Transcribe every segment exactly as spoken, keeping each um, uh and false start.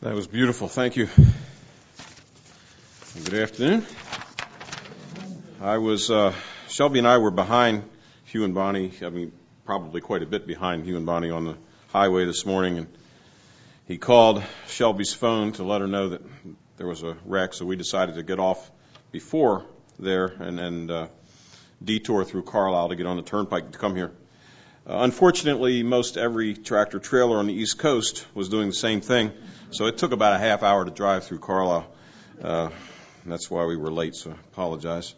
That was beautiful. Thank you. Good afternoon. I was, uh, Shelby and I were behind Hugh and Bonnie, I mean, probably quite a bit behind Hugh and Bonnie on the highway this morning, and he called Shelby's phone to let her know that there was a wreck, so we decided to get off before there and, and uh, detour through Carlisle to get on the turnpike to come here. Uh, unfortunately, most every tractor trailer on the East Coast was doing the same thing, so it took about a half hour to drive through Carlisle. Uh, that's why we were late, so I apologize.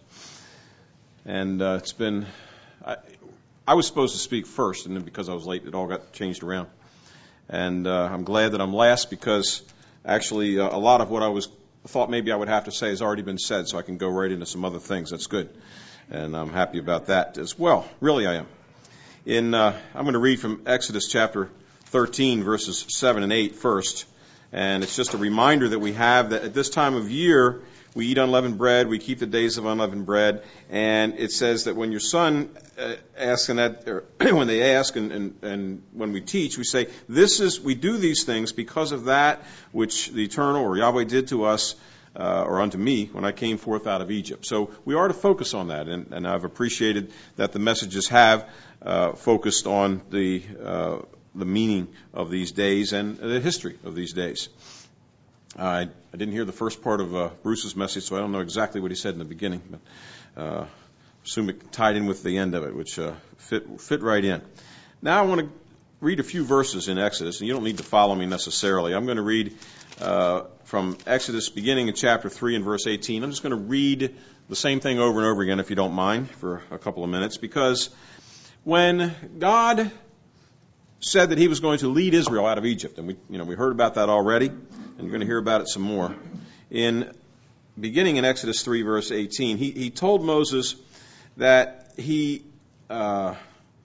And uh, it's been, I, I was supposed to speak first, and then because I was late, it all got changed around. And uh, I'm glad that I'm last because actually uh, a lot of what I was thought maybe I would have to say has already been said, so I can go right into some other things. That's good. And I'm happy about that as well. Really, I am. In uh, I'm going to read from Exodus chapter thirteen, verses seven and eight first. And it's just a reminder that we have that at this time of year, we eat unleavened bread, we keep the days of unleavened bread, and it says that when your son uh, asks, and that, or when they ask, and, and, and when we teach, we say, this is, we do these things because of that which the Eternal or Yahweh did to us, uh, or unto me, when I came forth out of Egypt. So we are to focus on that, and, and I've appreciated that the messages have uh, focused on the uh, the meaning of these days and the history of these days. I, I didn't hear the first part of uh, Bruce's message, so I don't know exactly what he said in the beginning, but uh, assume it tied in with the end of it, which uh, fit fit right in. Now I want to read a few verses in Exodus, and you don't need to follow me necessarily. I'm going to read uh, from Exodus beginning in chapter three and verse eighteen. I'm just going to read the same thing over and over again, if you don't mind, for a couple of minutes, because when God said that he was going to lead Israel out of Egypt, and we, you know, we heard about that already, and you're going to hear about it some more. In beginning in Exodus three, verse eighteen, he, he told Moses that he uh,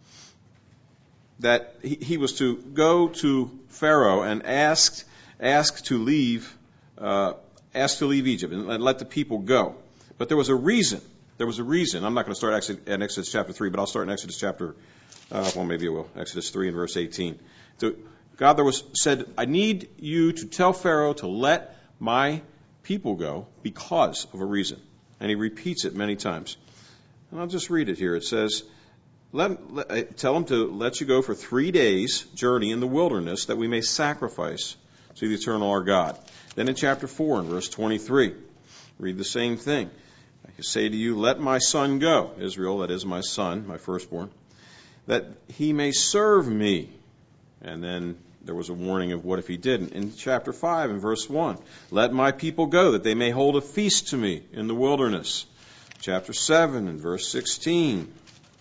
that he, he was to go to Pharaoh and ask ask to leave uh, ask to leave Egypt and let the people go. But there was a reason. There was a reason. I'm not going to start actually in Exodus chapter three, but I'll start in Exodus chapter. Uh, well, maybe I will. Exodus three and verse eighteen. So God there was said, I need you to tell Pharaoh to let my people go because of a reason. And he repeats it many times. And I'll just read it here. It says, let, let, tell him to let you go for three days' journey in the wilderness that we may sacrifice to the Eternal our God. Then in chapter four and verse twenty-three, read the same thing. I say to you, let my son go, Israel, that is my son, my firstborn, that he may serve me. And then there was a warning of what if he didn't. In chapter five and verse one, let my people go, that they may hold a feast to me in the wilderness. Chapter seven and verse sixteen.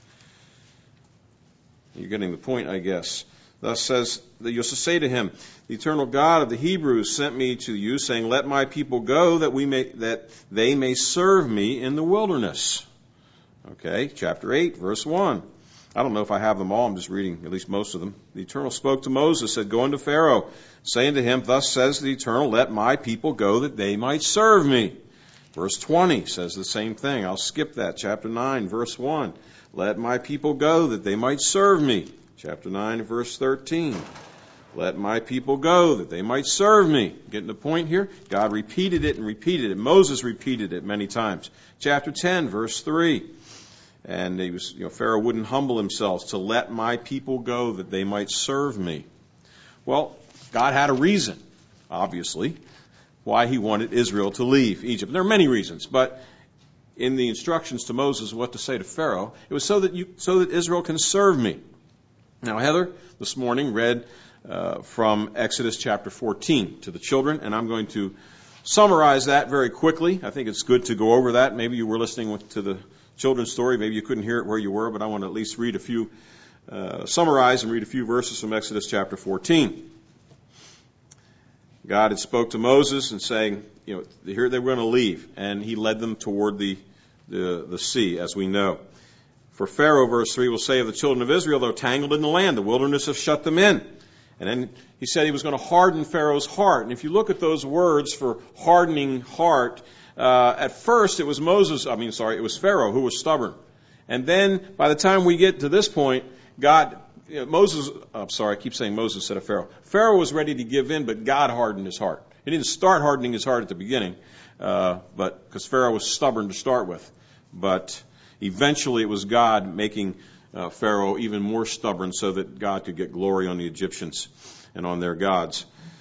You're getting the point, I guess. Thus says, that you'll say to him, the eternal God of the Hebrews sent me to you, saying, let my people go, that we may that they may serve me in the wilderness. Okay, chapter eight, verse one. I don't know if I have them all. I'm just reading at least most of them. The Eternal spoke to Moses, said, go unto Pharaoh, saying to him, thus says the Eternal, let my people go that they might serve me. Verse twenty says the same thing. I'll skip that. Chapter nine, verse one. Let my people go that they might serve me. Chapter nine, verse thirteen. Let my people go that they might serve me. Getting the point here? God repeated it and repeated it. Moses repeated it many times. Chapter ten, verse three. And he was, you know, Pharaoh wouldn't humble himself to let my people go that they might serve me. Well, God had a reason, obviously, why he wanted Israel to leave Egypt. There are many reasons, but in the instructions to Moses what to say to Pharaoh, it was so that you, so that Israel can serve me. Now, Heather this morning read uh, from Exodus chapter fourteen to the children, and I'm going to summarize that very quickly. I think it's good to go over that. Maybe you were listening to the children's story. Maybe you couldn't hear it where you were, but I want to at least read a few, uh, summarize and read a few verses from Exodus chapter fourteen. God had spoke to Moses and saying, you know, here they were going to leave, and he led them toward the, the, the sea, as we know. For Pharaoh, verse three, will say of the children of Israel, they're tangled in the land. The wilderness has shut them in. And then he said he was going to harden Pharaoh's heart. And if you look at those words for hardening heart, Uh, at first, it was Moses, I mean, sorry, it was Pharaoh who was stubborn. And then, by the time we get to this point, God you know, Moses, I'm sorry, I keep saying Moses instead of Pharaoh. Pharaoh was ready to give in, but God hardened his heart. He didn't start hardening his heart at the beginning, uh, but because Pharaoh was stubborn to start with. But eventually it was God making uh, Pharaoh even more stubborn so that God could get glory on the Egyptians and on their gods.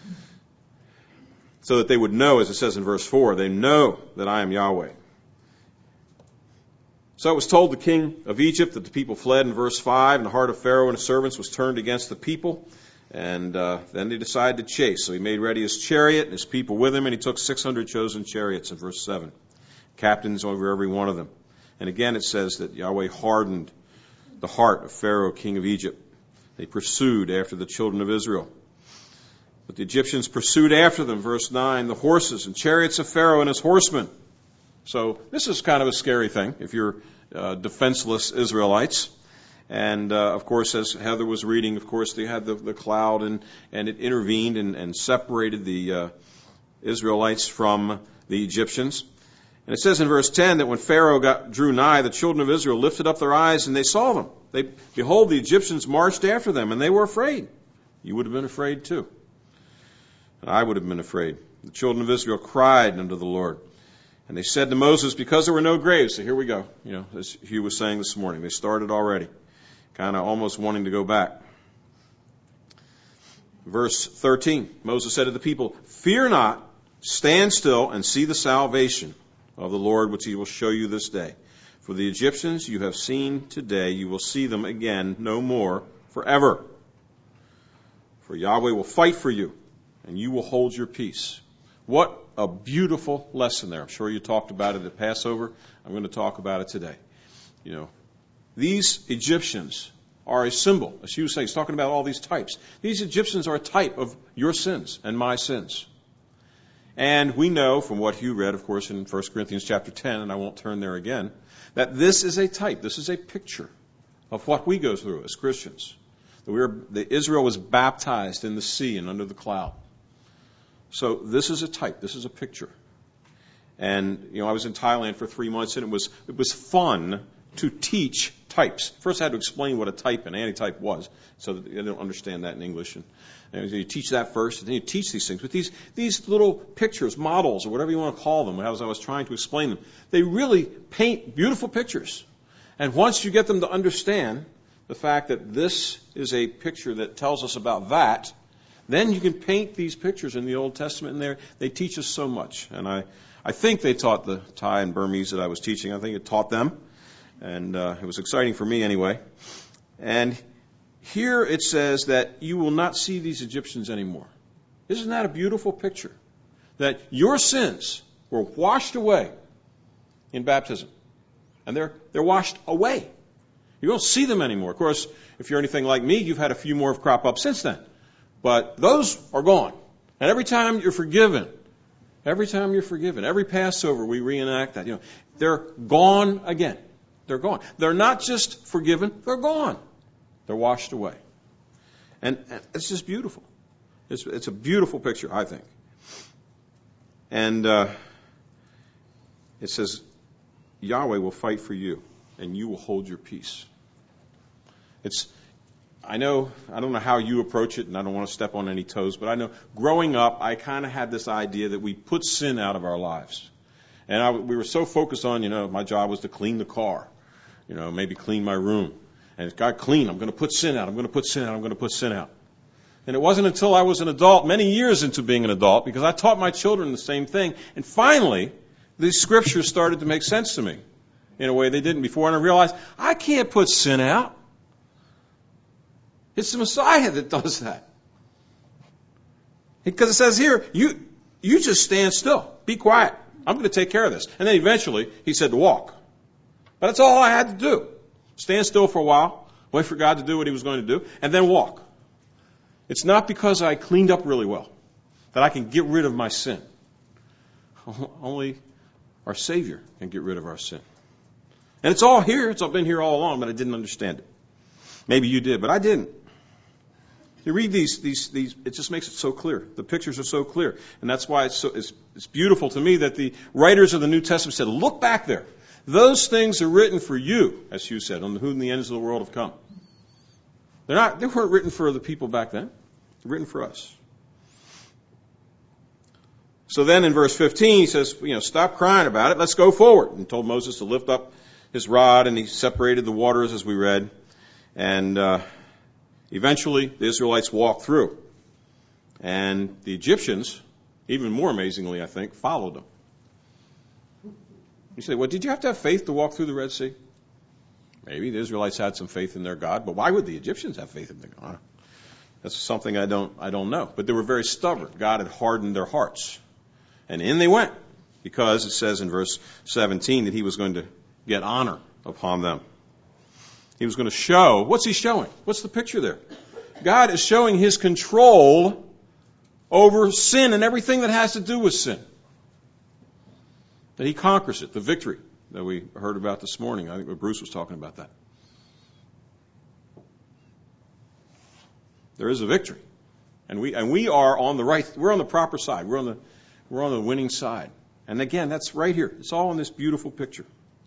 So that they would know, as it says in verse four, they know that I am Yahweh. So it was told the king of Egypt that the people fled in verse five, and the heart of Pharaoh and his servants was turned against the people. And uh, then they decided to chase. So he made ready his chariot and his people with him, and he took six hundred chosen chariots in verse seven, captains over every one of them. And again it says that Yahweh hardened the heart of Pharaoh, king of Egypt. They pursued after the children of Israel. But the Egyptians pursued after them, verse nine, the horses and chariots of Pharaoh and his horsemen. So this is kind of a scary thing if you're uh, defenseless Israelites. And, uh, of course, as Heather was reading, of course, they had the, the cloud and, and it intervened and, and separated the uh, Israelites from the Egyptians. And it says in verse ten that when Pharaoh got, drew nigh, the children of Israel lifted up their eyes and they saw them. They, behold, the Egyptians marched after them and they were afraid. You would have been afraid too. And I would have been afraid. The children of Israel cried unto the Lord. And they said to Moses, because there were no graves. So here we go. You know, as Hugh was saying this morning, they started already, kind of almost wanting to go back. Verse thirteen, Moses said to the people, fear not, stand still and see the salvation of the Lord, which he will show you this day. For the Egyptians you have seen today, you will see them again no more forever. For Yahweh will fight for you, and you will hold your peace. What a beautiful lesson there. I'm sure you talked about it at Passover. I'm going to talk about it today. You know, these Egyptians are a symbol. As you say, he's talking about all these types. These Egyptians are a type of your sins and my sins. And we know from what Hugh read, of course, in First Corinthians chapter ten, and I won't turn there again, that this is a type, this is a picture of what we go through as Christians. That we were, that Israel was baptized in the sea and under the cloud. So this is a type, this is a picture. And, you know, I was in Thailand for three months, and it was it was fun to teach types. First I had to explain what a type and antitype was, so that they don't understand that in English. And, and you teach that first, and then you teach these things. But these, these little pictures, models, or whatever you want to call them, as I was trying to explain them, they really paint beautiful pictures. And once you get them to understand the fact that this is a picture that tells us about that, then you can paint these pictures in the Old Testament, and there they teach us so much. And I, I think they taught the Thai and Burmese that I was teaching. I think it taught them. And uh, it was exciting for me anyway. And here it says that you will not see these Egyptians anymore. Isn't that a beautiful picture? That your sins were washed away in baptism. And they're they're washed away. You don't see them anymore. Of course, if you're anything like me, you've had a few more crop up since then. But those are gone. And every time you're forgiven, every time you're forgiven, every Passover we reenact that. You know, they're gone again. They're gone. They're not just forgiven, they're gone. They're washed away. And it's just beautiful. It's, it's a beautiful picture, I think. And uh, it says, Yahweh will fight for you, and you will hold your peace. It's, I know, I don't know how you approach it, and I don't want to step on any toes, but I know growing up, I kind of had this idea that we put sin out of our lives. And I, we were so focused on, you know, my job was to clean the car, you know, maybe clean my room. And it got clean. I'm going to put sin out. I'm going to put sin out. I'm going to put sin out. And it wasn't until I was an adult, many years into being an adult, because I taught my children the same thing. And finally, these scriptures started to make sense to me in a way they didn't before. And I realized, I can't put sin out. It's the Messiah that does that. Because it says here, you, you just stand still. Be quiet. I'm going to take care of this. And then eventually, he said to walk. But that's all I had to do. Stand still for a while, wait for God to do what he was going to do, and then walk. It's not because I cleaned up really well that I can get rid of my sin. Only our Savior can get rid of our sin. And it's all here. It's all been here all along, but I didn't understand it. Maybe you did, but I didn't. You read these, these, these, it just makes it so clear. The pictures are so clear. And that's why it's so, it's, it's beautiful to me that the writers of the New Testament said, look back there. Those things are written for you, as Hugh said, on whom the ends of the world have come. They're not, they weren't written for the people back then. They're written for us. So then in verse fifteen, he says, you know, stop crying about it. Let's go forward. And told Moses to lift up his rod, and he separated the waters as we read. And uh, eventually the Israelites walked through. And the Egyptians, even more amazingly, I think, followed them. You say, well, did you have to have faith to walk through the Red Sea? Maybe the Israelites had some faith in their God, but why would the Egyptians have faith in their God? That's something I don't, I don't know. But they were very stubborn. God had hardened their hearts. And in they went, because it says in verse seventeen that he was going to get honor upon them. He was going to show, what's he showing? What's the picture there? God is showing his control over sin and everything that has to do with sin. That he conquers it, the victory that we heard about this morning. I think Bruce was talking about that. There is a victory. And we and we are on the right, we're on the proper side. We're on the we're on the winning side. And again, that's right here. It's all in this beautiful picture.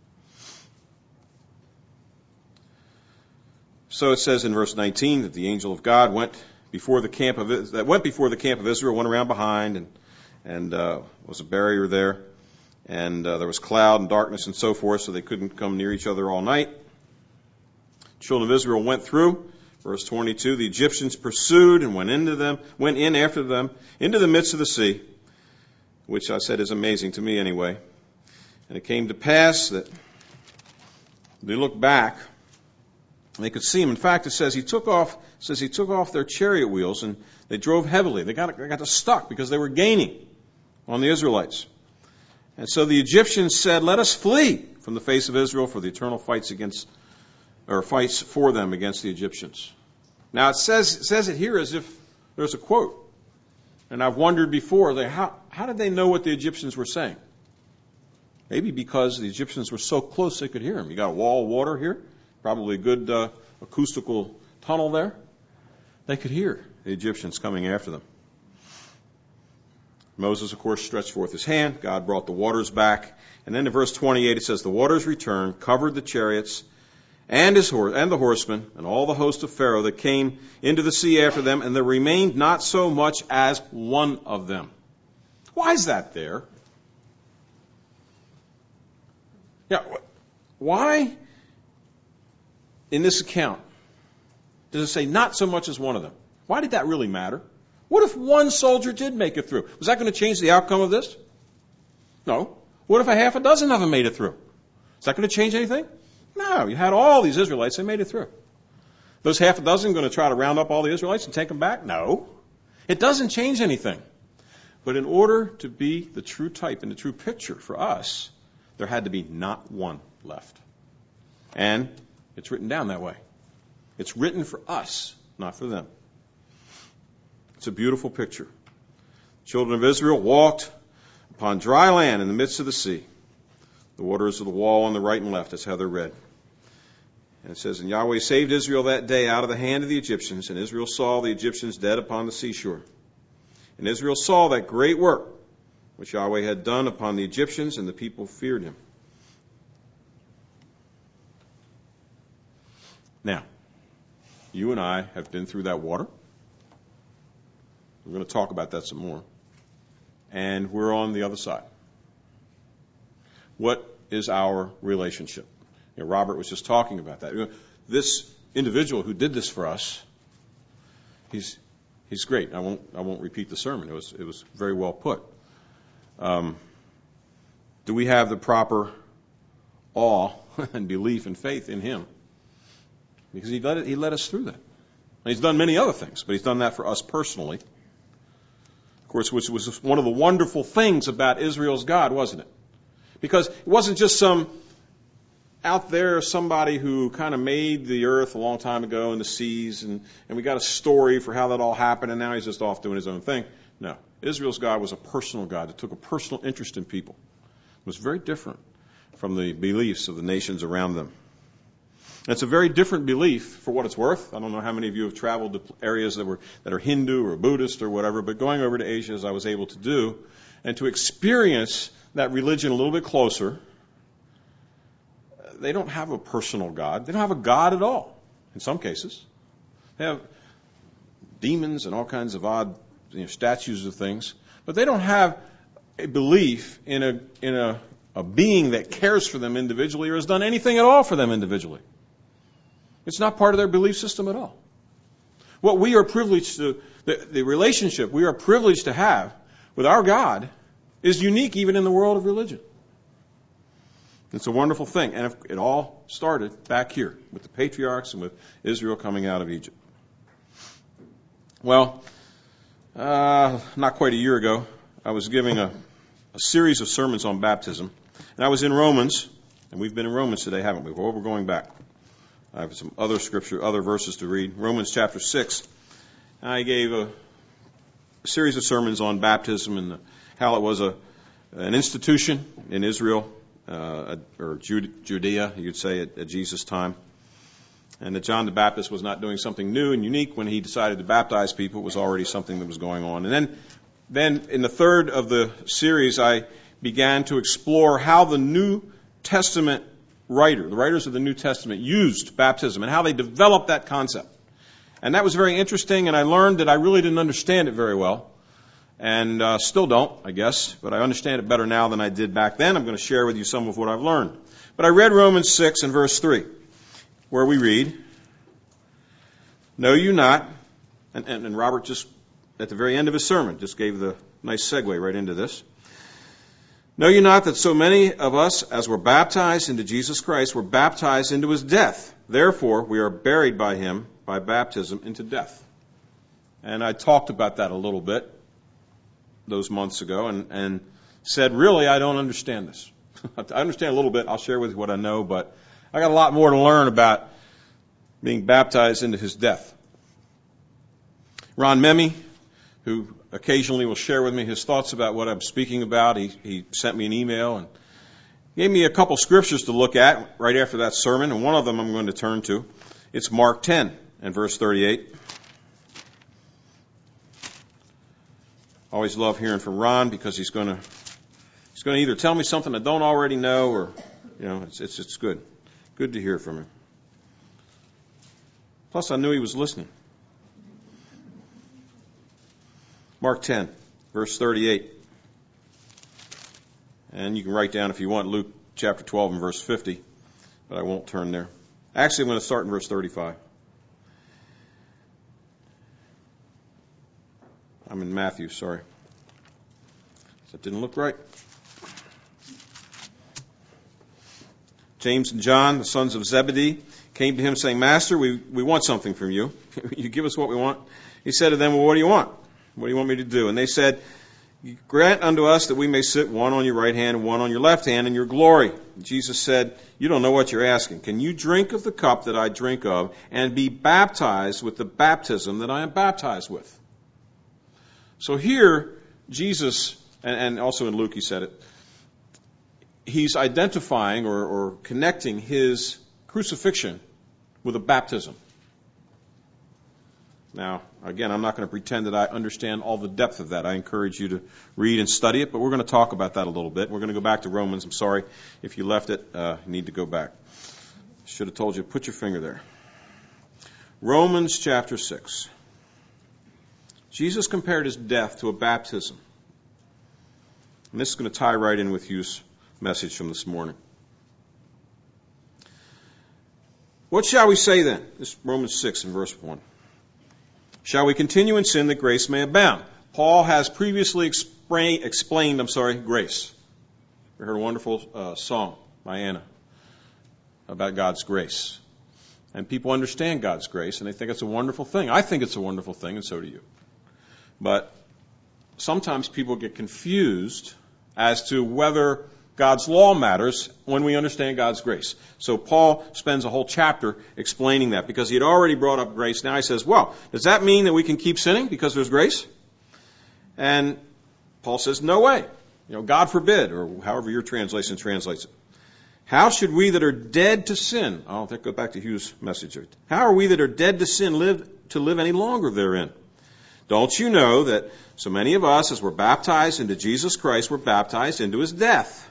So it says in verse nineteen that the angel of God went before the camp of that went before the camp of Israel, went around behind, and and uh, was a barrier there, and uh, there was cloud and darkness and so forth, so they couldn't come near each other all night. Children of Israel went through. Verse twenty-two: the Egyptians pursued and went into them, went in after them into the midst of the sea, which I said is amazing to me anyway. And it came to pass that they looked back. They could see him. In fact, it says he took off. It says he took off their chariot wheels, and they drove heavily. They got they got stuck because they were gaining on the Israelites. And so the Egyptians said, "Let us flee from the face of Israel, for the eternal fights against, or fights for them against the Egyptians." Now it says it says it here as if there's a quote, and I've wondered before, they, how how did they know what the Egyptians were saying? Maybe because the Egyptians were so close they could hear them. You got a wall of water here. Probably a good uh, acoustical tunnel there. They could hear the Egyptians coming after them. Moses, of course, stretched forth his hand. God brought the waters back. And then in verse twenty-eight it says, the waters returned, covered the chariots and his horse and the horsemen and all the host of Pharaoh that came into the sea after them, and there remained not so much as one of them. Why is that there? Yeah, why? In this account, does it say not so much as one of them? Why did that really matter? What if one soldier did make it through? Was that going to change the outcome of this? No. What if a half a dozen of them made it through? Is that going to change anything? No. You had all these Israelites, they made it through. Those half a dozen going to try to round up all the Israelites and take them back? No. It doesn't change anything. But in order to be the true type and the true picture for us, there had to be not one left. And it's written down that way. It's written for us, not for them. It's a beautiful picture. Children of Israel walked upon dry land in the midst of the sea. The waters of the wall on the right and left. That's how they're read. And it says, and Yahweh saved Israel that day out of the hand of the Egyptians, and Israel saw the Egyptians dead upon the seashore. And Israel saw that great work which Yahweh had done upon the Egyptians, and the people feared him. Now, you and I have been through that water. We're going to talk about that some more. And we're on the other side. What is our relationship? You know, Robert was just talking about that. You know, this individual who did this for us, he's he's great. I won't I won't repeat the sermon. It was it was very well put. Um, do we have the proper awe and belief and faith in him? Because he led, it, he led us through that. And he's done many other things, but he's done that for us personally. Of course, which was one of the wonderful things about Israel's God, wasn't it? Because it wasn't just some out there somebody who kind of made the earth a long time ago and the seas, and, and we got a story for how that all happened, and now he's just off doing his own thing. No. Israel's God was a personal God that took a personal interest in people. It was very different from the beliefs of the nations around them. It's a very different belief, for what it's worth. I don't know how many of you have traveled to areas that were that are Hindu or Buddhist or whatever, but going over to Asia, as I was able to do, and to experience that religion a little bit closer, they don't have a personal God. They don't have a God at all, in some cases. They have demons and all kinds of odd, you know, statues of things. But they don't have a belief in a in a, a being that cares for them individually or has done anything at all for them individually. It's not part of their belief system at all. What we are privileged to, the, the relationship we are privileged to have with our God is unique even in the world of religion. It's a wonderful thing. And it all started back here with the patriarchs and with Israel coming out of Egypt. Well, uh, not quite a year ago, I was giving a, a series of sermons on baptism. And I was in Romans, and we've been in Romans today, haven't we? Well, we're going back. I have some other scripture, other verses to read. Romans chapter six. I gave a, a series of sermons on baptism and the, how it was a an institution in Israel, uh, or Judea, you could say, at, at Jesus' time. And that John the Baptist was not doing something new and unique when he decided to baptize people. It was already something that was going on. And then, then in the third of the series, I began to explore how the New Testament writer, the writers of the New Testament, used baptism and how they developed that concept. And that was very interesting, and I learned that I really didn't understand it very well. And uh, still don't, I guess, but I understand it better now than I did back then. I'm going to share with you some of what I've learned. But I read Romans six and verse three, where we read, "Know you not," and, and, and Robert just, at the very end of his sermon, just gave the nice segue right into this. "Know you not that so many of us as were baptized into Jesus Christ were baptized into his death? Therefore, we are buried by him by baptism into death." And I talked about that a little bit those months ago and, and said, really, I don't understand this. I understand a little bit. I'll share with you what I know, but I got a lot more to learn about being baptized into his death. Ron Memmi, who occasionally will share with me his thoughts about what I'm speaking about, he, he sent me an email and gave me a couple scriptures to look at right after that sermon, and one of them I'm going to turn to. It's Mark ten and verse thirty-eight. Always love hearing from Ron because he's going to he's going to either tell me something I don't already know, or you know, it's it's it's good, good to hear from him. Plus, I knew he was listening. Mark ten, verse thirty-eight. And you can write down if you want Luke chapter twelve and verse fifty, but I won't turn there. Actually, I'm going to start in verse thirty-five. I'm in Matthew, sorry. That didn't look right. James and John, the sons of Zebedee, came to him saying, "Master, we, we want something from you. You give us what we want." He said to them, "Well, what do you want? What do you want me to do?" And they said, "Grant unto us that we may sit one on your right hand and one on your left hand in your glory." And Jesus said, "You don't know what you're asking. Can you drink of the cup that I drink of and be baptized with the baptism that I am baptized with?" So here, Jesus, and, and also in Luke he said it, he's identifying or, or connecting his crucifixion with a baptism. Now, again, I'm not going to pretend that I understand all the depth of that. I encourage you to read and study it, but we're going to talk about that a little bit. We're going to go back to Romans. I'm sorry if you left it. Uh, you need to go back. Should have told you, put your finger there. Romans chapter six. Jesus compared his death to a baptism. And this is going to tie right in with Hugh's message from this morning. What shall we say then? This is Romans six and verse one. Shall we continue in sin that grace may abound? Paul has previously explain, explained, I'm sorry, grace. We heard a wonderful uh, song by Anna about God's grace. And people understand God's grace, and they think it's a wonderful thing. I think it's a wonderful thing, and so do you. But sometimes people get confused as to whether God's law matters when we understand God's grace. So Paul spends a whole chapter explaining that because he had already brought up grace. Now he says, well, does that mean that we can keep sinning because there's grace? And Paul says, no way. You know, God forbid, or however your translation translates it. How should we that are dead to sin, I'll go back to Hugh's message. How are we that are dead to sin live to live any longer therein? Don't you know that so many of us, as were baptized into Jesus Christ, were baptized into his death?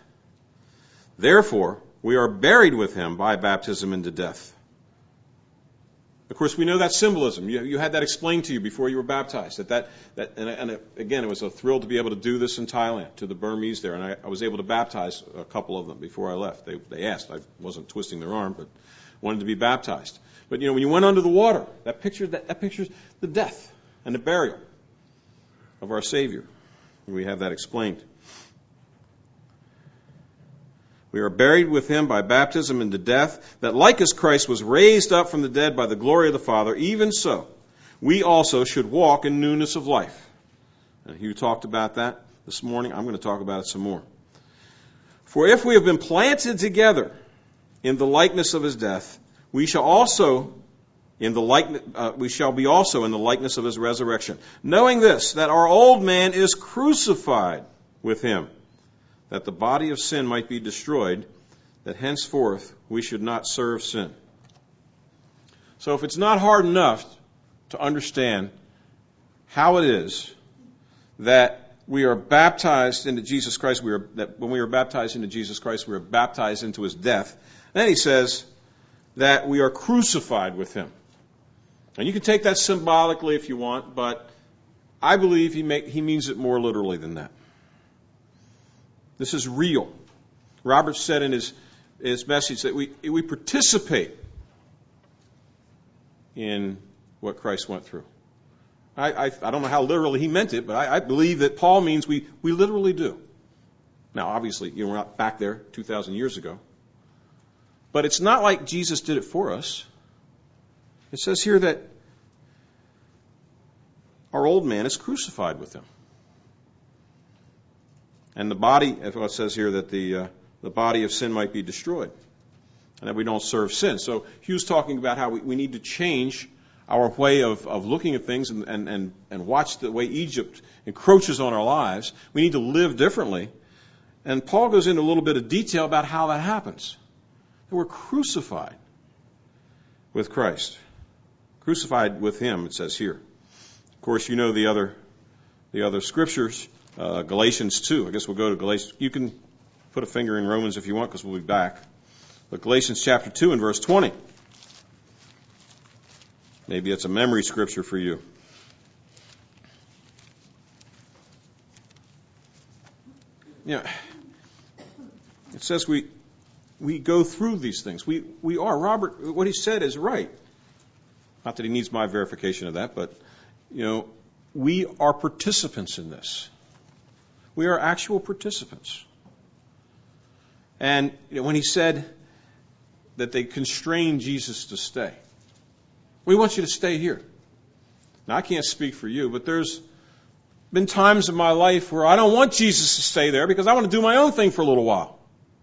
Therefore, we are buried with him by baptism into death. Of course, we know that symbolism. You, you had that explained to you before you were baptized. That that, that and, and it, again, it was a thrill to be able to do this in Thailand to the Burmese there, and I, I was able to baptize a couple of them before I left. They they asked. I wasn't twisting their arm, but wanted to be baptized. But you know, when you went under the water, that picture that, that pictures the death and the burial of our Savior. We have that explained. We are buried with him by baptism into death, that like as Christ was raised up from the dead by the glory of the Father, even so we also should walk in newness of life. And Hugh talked about that this morning. I'm going to talk about it some more. For if we have been planted together in the likeness of his death, we shall also in the likeness, uh, we shall be also in the likeness of his resurrection, knowing this, that our old man is crucified with him, that the body of sin might be destroyed, that henceforth we should not serve sin. So if it's not hard enough to understand how it is that we are baptized into Jesus Christ, we are, that when we are baptized into Jesus Christ, we are baptized into his death, then he says that we are crucified with him. And you can take that symbolically if you want, but I believe he, make, he means it more literally than that. This is real. Robert said in his, his message that we, we participate in what Christ went through. I, I, I don't know how literally he meant it, but I, I believe that Paul means we, we literally do. Now, obviously, you know, we're not back there two thousand years ago. But it's not like Jesus did it for us. It says here that our old man is crucified with him. And the body, as it says here, that the uh, the body of sin might be destroyed, and that we don't serve sin. So Hugh's talking about how we, we need to change our way of, of looking at things and, and, and, and watch the way Egypt encroaches on our lives. We need to live differently. And Paul goes into a little bit of detail about how that happens. That we're crucified with Christ. Crucified with him, it says here. Of course, you know the other the other scriptures. Uh, Galatians two. I guess we'll go to Galatians. You can put a finger in Romans if you want, because we'll be back. But Galatians chapter two and verse twenty. Maybe it's a memory scripture for you. Yeah. It says we we go through these things. We we are. Robert, what he said is right. Not that he needs my verification of that, but you know, we are participants in this. We are actual participants. And you know, when he said that they constrained Jesus to stay, we want you to stay here. Now, I can't speak for you, but there's been times in my life where I don't want Jesus to stay there because I want to do my own thing for a little while.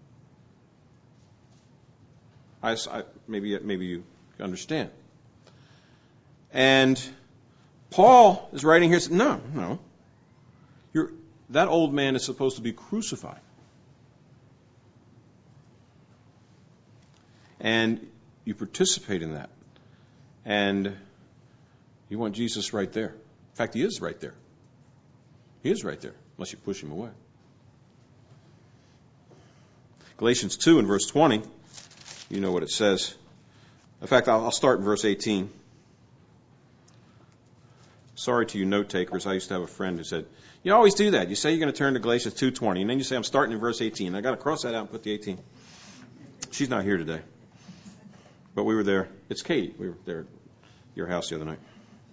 I, I, maybe, maybe you understand. And Paul is writing here, no, no. You're, that old man is supposed to be crucified. And you participate in that. And you want Jesus right there. In fact, he is right there. He is right there, unless you push him away. Galatians two and verse twenty, you know what it says. In fact, I'll, I'll start in verse eighteen. Sorry to you note takers. I used to have a friend who said, you always do that. You say you're going to turn to Galatians two twenty, and then you say, I'm starting in verse eighteen. I got to cross that out and put the eighteen. She's not here today. But we were there. It's Katie. We were there at your house the other night.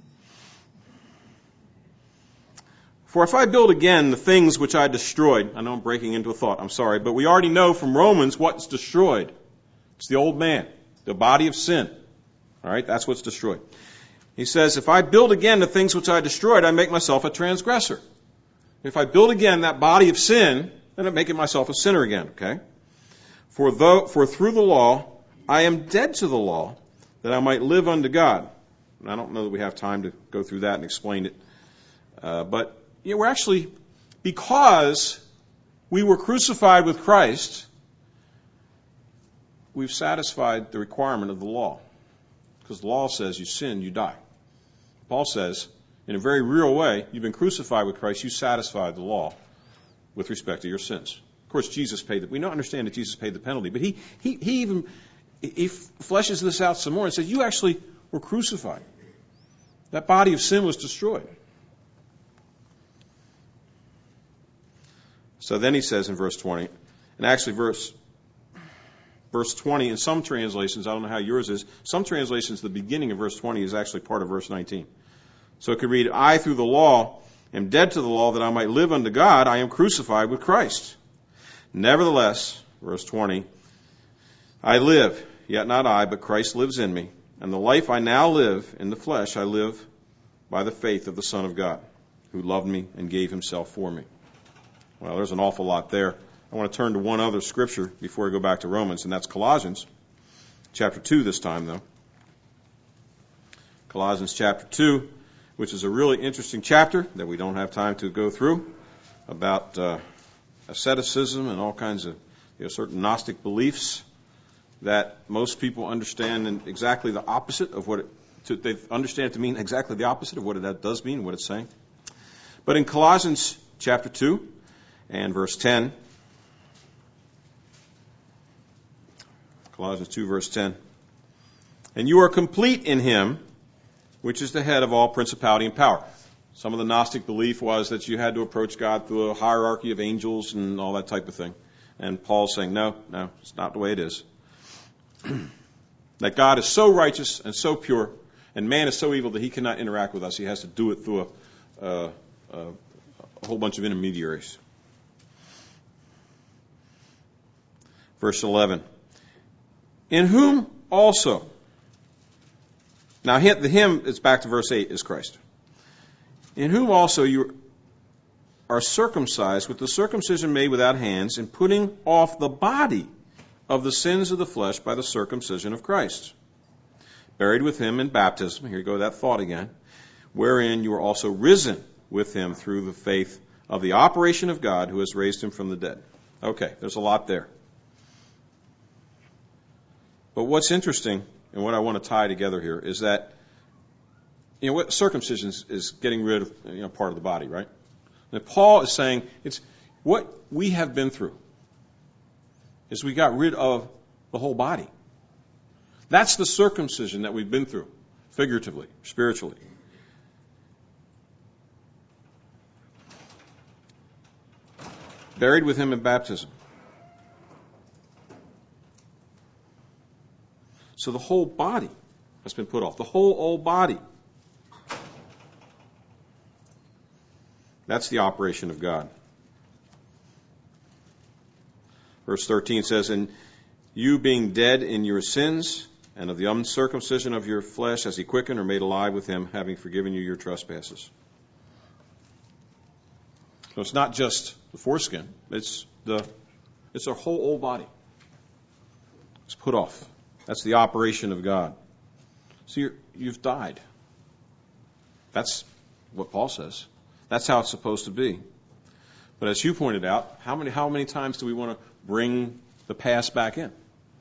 For if I build again the things which I destroyed, I know I'm breaking into a thought, I'm sorry, but we already know from Romans what's destroyed. It's the old man, the body of sin. All right, that's what's destroyed. He says, if I build again the things which I destroyed, I make myself a transgressor. If I build again that body of sin, then I'm making myself a sinner again, okay? For though, for through the law, I am dead to the law, that I might live unto God. And I don't know that we have time to go through that and explain it. Uh, but you know, we're actually, because we were crucified with Christ, we've satisfied the requirement of the law. Because the law says you sin, you die. Paul says, in a very real way, you've been crucified with Christ, you satisfied the law with respect to your sins. Of course, Jesus paid the, we don't understand that Jesus paid the penalty, but he, he, he even, he fleshes this out some more and says, you actually were crucified. That body of sin was destroyed. So then he says in verse twenty, and actually verse verse twenty in some translations, I don't know how yours is, some translations the beginning of verse twenty is actually part of verse nineteen. So it could read, I through the law am dead to the law that I might live unto God, I am crucified with Christ. Nevertheless, verse twenty, I live, yet not I, but Christ lives in me. And the life I now live in the flesh, I live by the faith of the Son of God, who loved me and gave himself for me. Well, there's an awful lot there. I want to turn to one other scripture before I go back to Romans, and that's Colossians, chapter two this time, though. Colossians chapter two, which is a really interesting chapter that we don't have time to go through, about uh, asceticism and all kinds of you know, certain Gnostic beliefs that most people understand in exactly the opposite of what it, to, they understand it to mean exactly the opposite of what it does mean, what it's saying. But in Colossians chapter two and verse ten, Colossians two verse ten, and you are complete in him, which is the head of all principality and power. Some of the Gnostic belief was that you had to approach God through a hierarchy of angels and all that type of thing. And Paul's saying, no, no, it's not the way it is. That God is so righteous and so pure, and man is so evil that he cannot interact with us. He has to do it through a, a, a, a whole bunch of intermediaries. Verse eleven. In whom also, now the him, it's back to verse eight, is Christ. In whom also you are circumcised with the circumcision made without hands, in putting off the body of the sins of the flesh by the circumcision of Christ. Buried with him in baptism, here you go, that thought again, wherein you are also risen with him through the faith of the operation of God who has raised him from the dead. Okay, there's a lot there. But what's interesting, and what I want to tie together here, is that you know what circumcision is, is getting rid of you know, part of the body, right? And Paul is saying it's what we have been through is we got rid of the whole body. That's the circumcision that we've been through, figuratively, spiritually. Buried with him in baptism. So the whole body has been put off. The whole old body. That's the operation of God. Verse thirteen says, and you being dead in your sins and of the uncircumcision of your flesh, as he quickened or made alive with him, having forgiven you your trespasses. So it's not just the foreskin. It's the it's our whole old body. It's put off. That's the operation of God. So you're, you've died. That's what Paul says. That's how it's supposed to be. But as you pointed out, how many how many times do we want to bring the past back in?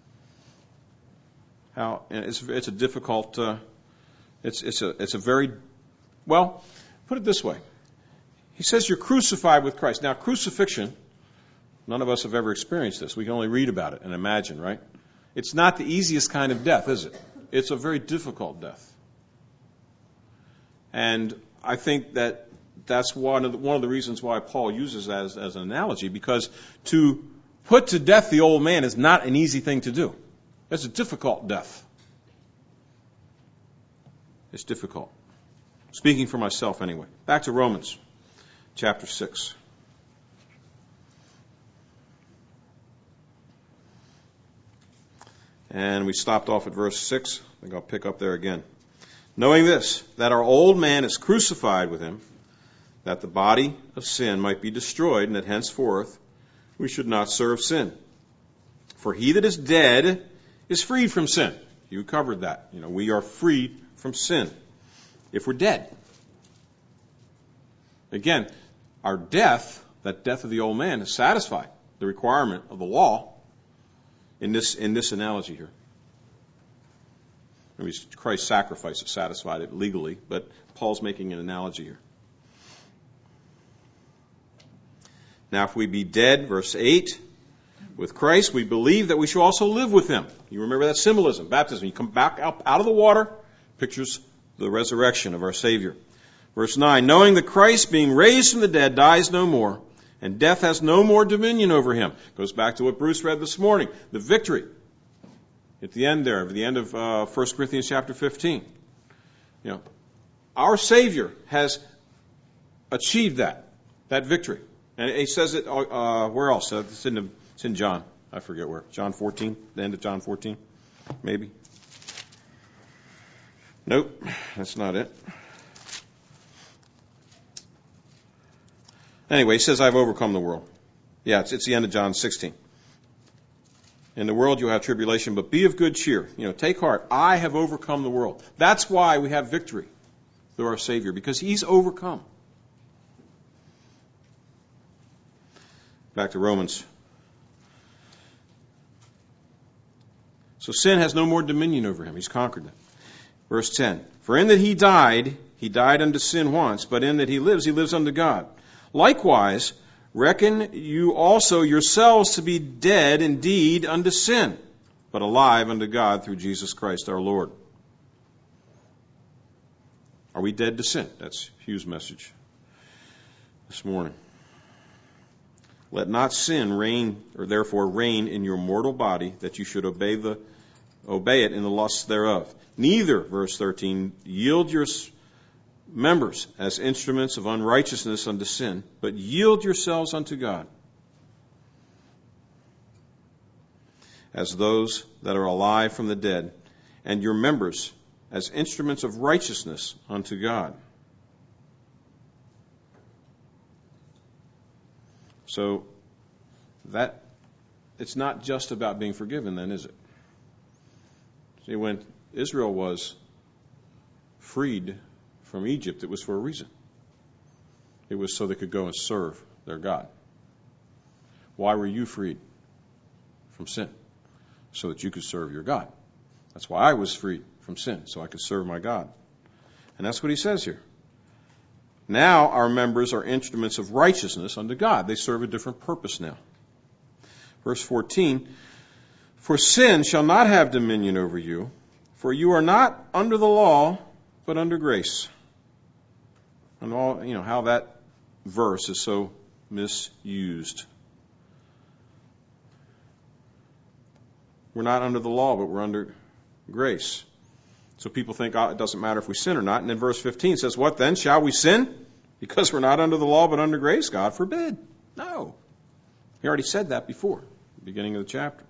How it's it's a difficult. Uh, it's it's a it's a very well. Put it this way. He says you're crucified with Christ. Now, crucifixion. None of us have ever experienced this. We can only read about it and imagine, right? It's not the easiest kind of death, is it? It's a very difficult death. And I think that that's one of the, one of the reasons why Paul uses that as, as an analogy, because to put to death the old man is not an easy thing to do. It's a difficult death. It's difficult. Speaking for myself anyway. Back to Romans chapter six. And we stopped off at verse six. I think I'll pick up there again. Knowing this, that our old man is crucified with him, that the body of sin might be destroyed, and that henceforth we should not serve sin. For he that is dead is freed from sin. You covered that. You know, we are freed from sin if we're dead. Again, our death, that death of the old man, is satisfied the requirement of the law in this in this analogy here. I mean, Christ's sacrifice satisfied it legally, but Paul's making an analogy here. Now, if we be dead, verse eight, with Christ, we believe that we shall also live with him. You remember that symbolism, baptism. You come back out, out of the water, Pictures the resurrection of our Savior. Verse nine, knowing that Christ, being raised from the dead, dies no more, and death has no more dominion over him. Goes back to what Bruce read this morning, the victory at the end there, at the end of uh, First Corinthians chapter fifteen. You know, our Savior has achieved that, that victory. And he says it, uh, where else? Uh, it's, in the, it's in John. I forget where. John fourteen, the end of John fourteen, maybe. Nope, that's not it. Anyway, he says, I've overcome the world. Yeah, it's, it's the end of John sixteen. In the world you'll have tribulation, but be of good cheer. You know, take heart. I have overcome the world. That's why we have victory through our Savior, because he's overcome. Back to Romans. So sin has no more dominion over him. He's conquered it. Verse ten. For in that he died, he died unto sin once, but in that he lives, he lives unto God. Likewise, reckon you also yourselves to be dead indeed unto sin, but alive unto God through Jesus Christ our Lord. Are we dead to sin? That's Hugh's message this morning. Let not sin reign, or therefore reign in your mortal body, that you should obey the obey it in the lusts thereof. Neither, verse thirteen, yield your members as instruments of unrighteousness unto sin, but yield yourselves unto God as those that are alive from the dead, and your members as instruments of righteousness unto God. So that it's not just about being forgiven then, is it? See, when Israel was freed from Egypt, it was for a reason. It was so they could go and serve their God. Why were you freed from sin? So that you could serve your God. That's why I was freed from sin, so I could serve my God. And that's what he says here. Now our members are instruments of righteousness unto God. They serve a different purpose now. Verse fourteen, for sin shall not have dominion over you, for you are not under the law, but under grace. And all, you know, how that verse is so misused. We're not under the law, but we're under grace. So people think, oh, it doesn't matter if we sin or not. And then verse fifteen says, what then? Shall we sin? Because we're not under the law, but under grace? God forbid. No. He already said that before, the beginning of the chapter.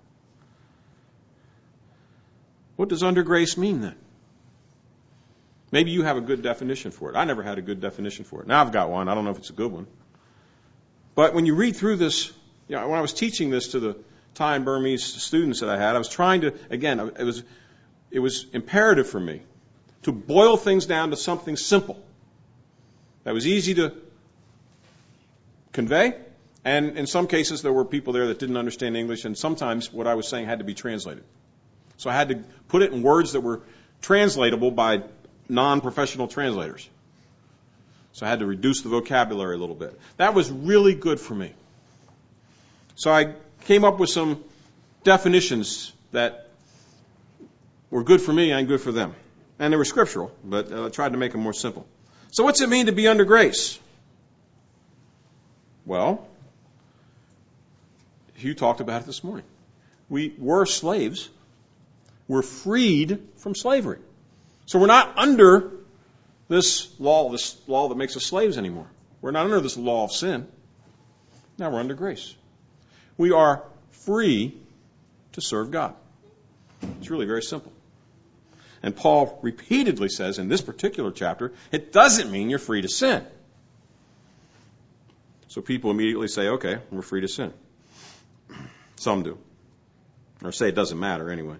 What does under grace mean then? Maybe you have a good definition for it. I never had a good definition for it. Now I've got one. I don't know if it's a good one. But when you read through this, you know, when I was teaching this to the Thai and Burmese students that I had, I was trying to, again, it was, it was imperative for me to boil things down to something simple that was easy to convey. And in some cases, there were people there that didn't understand English, and sometimes what I was saying had to be translated. So I had to put it in words that were translatable by non-professional translators. So I had to reduce the vocabulary a little bit. That was really good for me. So I came up with some definitions that were good for me and good for them. And they were scriptural, but I tried to make them more simple. So what's it mean to be under grace? Well, Hugh talked about it this morning. We were slaves. We're freed from slavery. So we're not under this law, this law that makes us slaves anymore. We're not under this law of sin. Now we're under grace. We are free to serve God. It's really very simple. And Paul repeatedly says in this particular chapter, it doesn't mean you're free to sin. So people immediately say, okay, we're free to sin. Some do. Or say it doesn't matter anyway.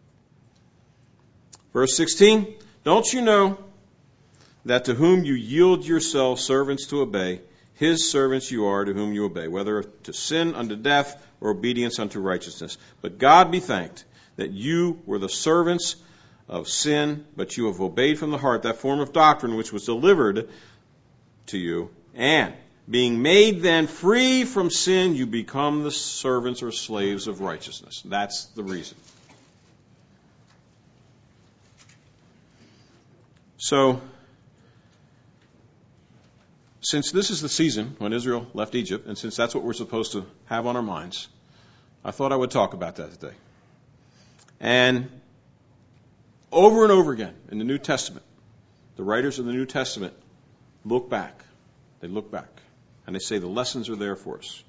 Verse sixteen, don't you know that to whom you yield yourselves servants to obey, his servants you are to whom you obey, whether to sin unto death or obedience unto righteousness. But God be thanked that you were the servants of sin, but you have obeyed from the heart that form of doctrine which was delivered to you, and being made then free from sin, you become the servants or slaves of righteousness. That's the reason. So, since this is the season when Israel left Egypt, and since that's what we're supposed to have on our minds, I thought I would talk about that today. And over and over again in the New Testament, the writers of the New Testament look back. They look back. And they say the lessons are there for us.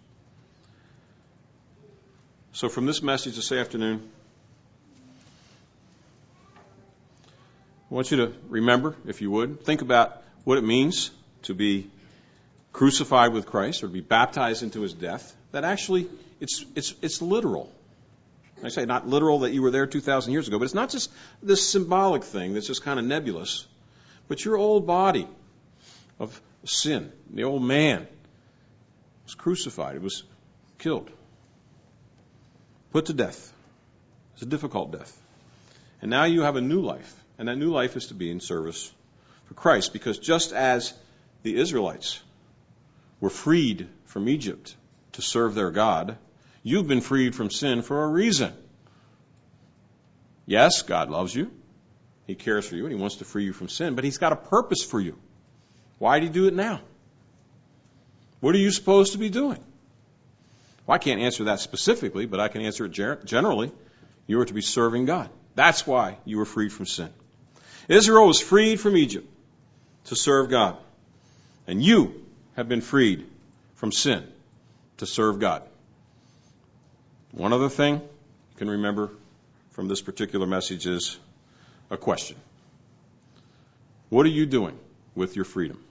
So from this message this afternoon, I want you to remember, if you would, think about what it means to be crucified with Christ or to be baptized into his death. That actually, it's it's it's literal. I say not literal that you were there two thousand years ago, but it's not just this symbolic thing that's just kind of nebulous. But your old body of sin, the old man, was crucified. It was killed. Put to death. It's a difficult death. And now you have a new life. And that new life is to be in service for Christ. Because just as the Israelites were freed from Egypt to serve their God, you've been freed from sin for a reason. Yes, God loves you. He cares for you and he wants to free you from sin, but he's got a purpose for you. Why did he do it now? What are you supposed to be doing? Well, I can't answer that specifically, but I can answer it ger- generally. You are to be serving God. That's why you were freed from sin. Israel was freed from Egypt to serve God. And you have been freed from sin to serve God. One other thing you can remember from this particular message is a question. What are you doing with your freedom?